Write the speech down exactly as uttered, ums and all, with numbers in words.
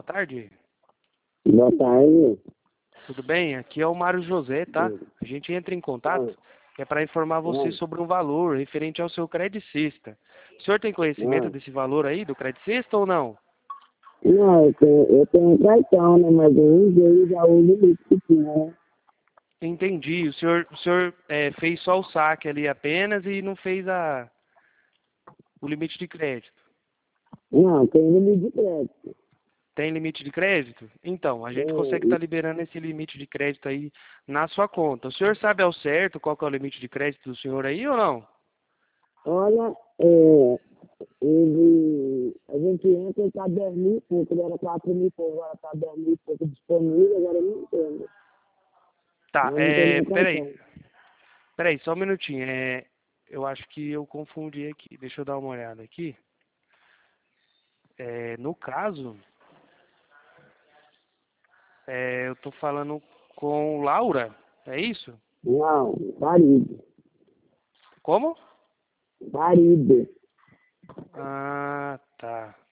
tarde. Boa tarde. Tudo bem? Aqui é o Mário José, tá? A gente entra em contato, que é para informar você sobre um valor referente ao seu Credicista. O senhor tem conhecimento Ah. desse valor aí, do Credicista ou não? Não, eu tenho, eu tenho cartão, né? Mas eu usei já o limite que tinha, né? Entendi. O senhor, o senhor é, fez só o saque ali apenas e não fez a, o limite de crédito. Não, tem limite de crédito. Tem limite de crédito? Então, a gente consegue É, estar liberando esse limite de crédito aí na sua conta. O senhor sabe ao certo qual que é o limite de crédito do senhor aí ou não? olha, é, ele, a gente entra e tá dez mil e pouco, ele era quatro mil e pouco, agora tá dez mil e pouco disponível, agora eu não entendo. Tá, Mas não tem é, nem peraí, cartão. peraí, só um minutinho. É, eu acho que eu confundi aqui. Deixa eu dar uma olhada aqui. É, no caso, é, eu tô falando com Laura, é isso? Não, Baribe. Como? Baribe. Ah, tá.